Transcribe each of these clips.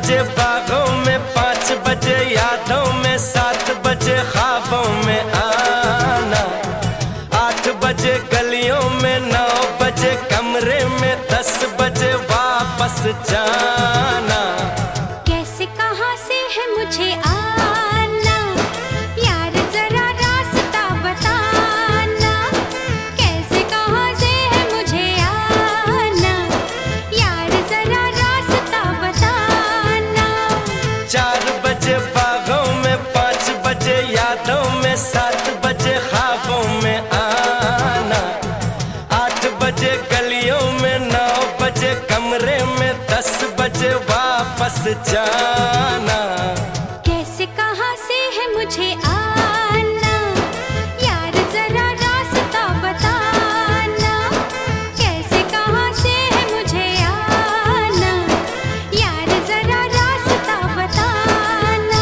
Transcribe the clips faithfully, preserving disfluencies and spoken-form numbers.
बजे बागों में, पाँच बजे यादों में, सात बजे ख्वाबों में आना, आठ बजे गलियों में, नौ बजे कमरे में, दस बजे वापस जाना। कैसे कहाँ से है मुझे आना, यार जरा रास्ता बताना। कैसे कहाँ से है मुझे आना, यार जरा रास्ता बताना। चार बजे बागों में, पाँच बजे यादों में, सात बजे ख्वाबों में आना, आठ बजे गलियों में, नौ बजे कमरे में, दस बजे वापस जाना। कैसे कहाँ से है मुझे आना, यार जरा रास्ता बताना। कैसे कहाँ से है मुझे आना, यार जरा रास्ता बताना।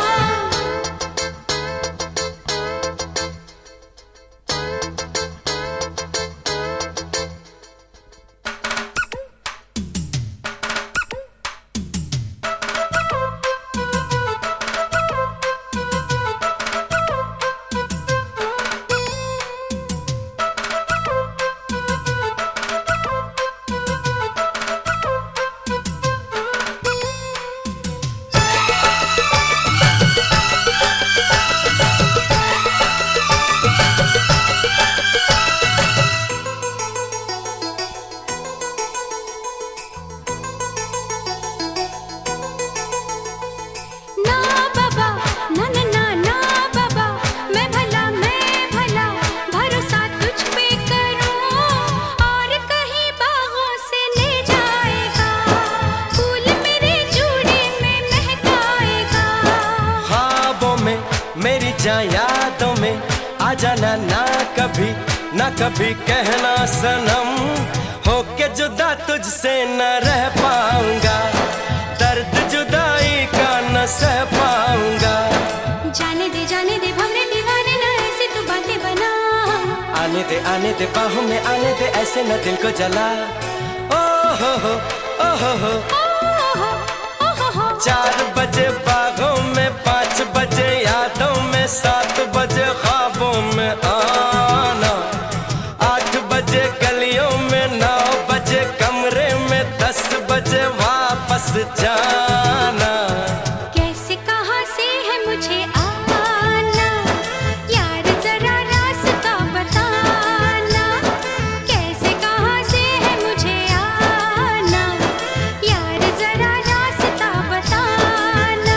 ना बाबा, ना ना ना ना बाबा, मैं भला मैं भला भरोसा तुझ पे करूं, और कहीं बाहों से ले जाएगा, फूल मेरे जूड़े में महकाएगा। ख्वाबों में मेरी जान, यादों में आ जाना, ना कभी ना कभी कहना सनम, होके जुदा तुझसे न रह पाऊंगा, दर्द जुदाई का न सह पाऊंगा। जाने दे जाने दे भंवरे दीवाने, ना ऐसे तू बातें बना। आने दे आने दे बाहों में आने दे, ऐसे न दिल को जला। ओ हो हो ओ हो हो। ओहो, ओहो, चार बजे बागों में, पाँच बजे यादों में, सात बजे ख्वाबों में आना, आठ बजे गलियों में, नौ बजे कमरे में, दस बजे वापस जाना। कैसे कहाँ से है मुझे आना, यार जरा रास्ता बताना। कैसे कहाँ से है मुझे आना, यार जरा रास्ता बताना।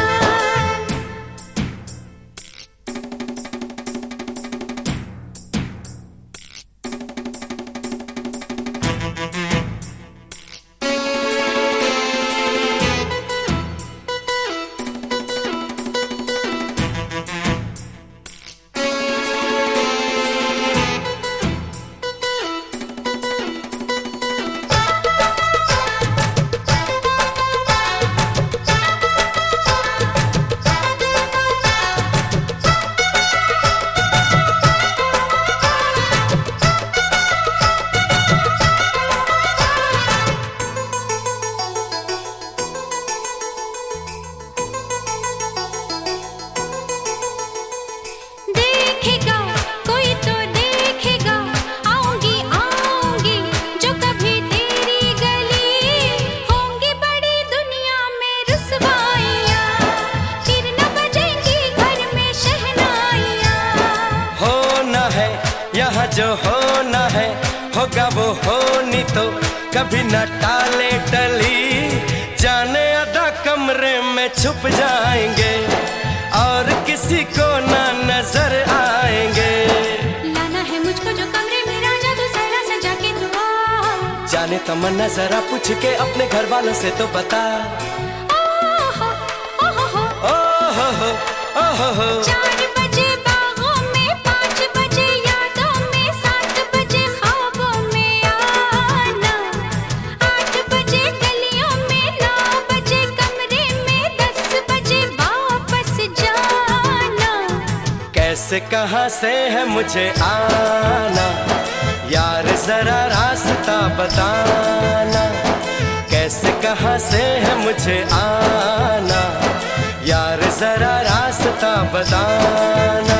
देखेगा कोई तो देखेगा, आऊंगी आऊंगी जो कभी तेरी गली, होंगी बड़ी दुनिया में रुसवाइयाँ, फिर न बजेंगी घर में शहनाइयाँ। होना है यहाँ जो होना है, होगा वो होनी तो कभी न टाले टली, जाने आधा कमरे में छुप जाएंगे और किसी को ना नजर आएंगे। लाना है मुझको जो कमरे में राजा, तू सहरा सजा के तू आ। जाने तमन्ना जरा पूछ के अपने घर वालों से तो बता। ओहो, ओहो, ओहो। ओ हो हो ओ हो हो। चार बजे बागों में, पाँच बजे यादों में, सात बजे ख्वाबों में आना, आठ बजे गलियों में, नौ बजे कमरे में, दस बजे वापस जाना। कैसे कहाँ से है मुझे आना, यार जरा रास्ता बताना। कैसे कैसे कहाँ से है मुझे आना, यार जरा रास्ता बताना।